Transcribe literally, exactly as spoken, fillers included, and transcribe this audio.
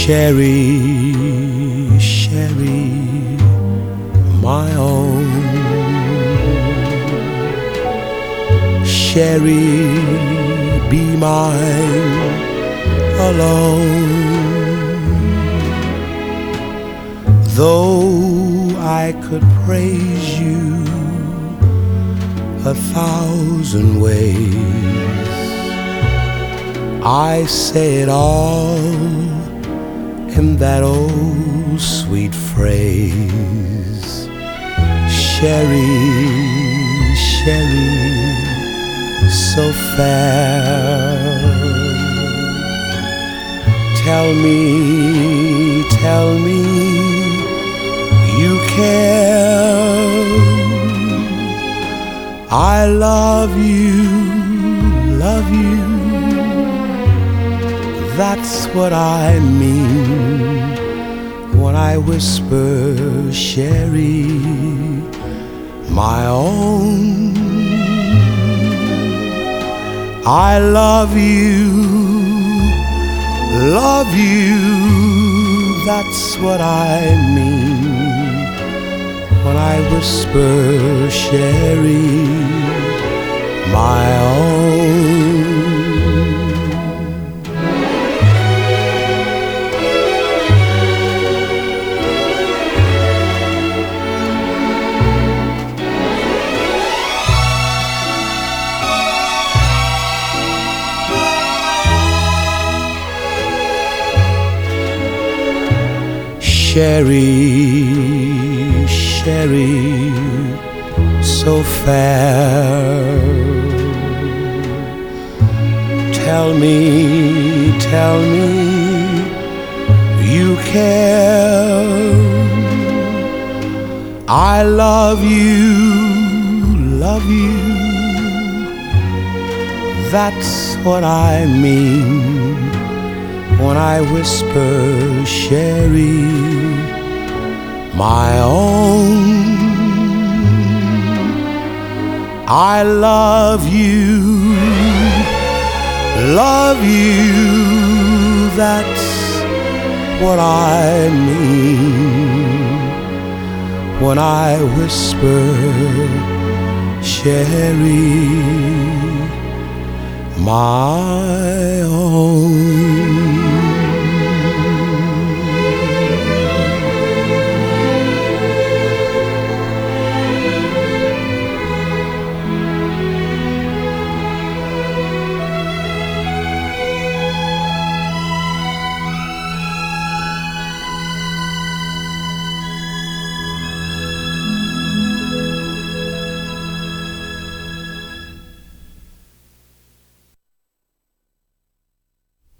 Sherry, Sherry, my own. Sherry, be mine alone. Though I could praise you a thousand ways, I say it all in that old sweet phrase. Sherry, Sherry, so fair. Tell me, tell me you care. I love you, love you. That's what I mean when I whisper, Sherry, my own. I love you, love you. That's what I mean when I whisper, Sherry, my own. Sherry, Sherry, so fair. Tell me, tell me you care. I love you, love you. That's what I mean when I whisper, Sherry, my own. I love you, love you. That's what I mean when I whisper, Sherry, my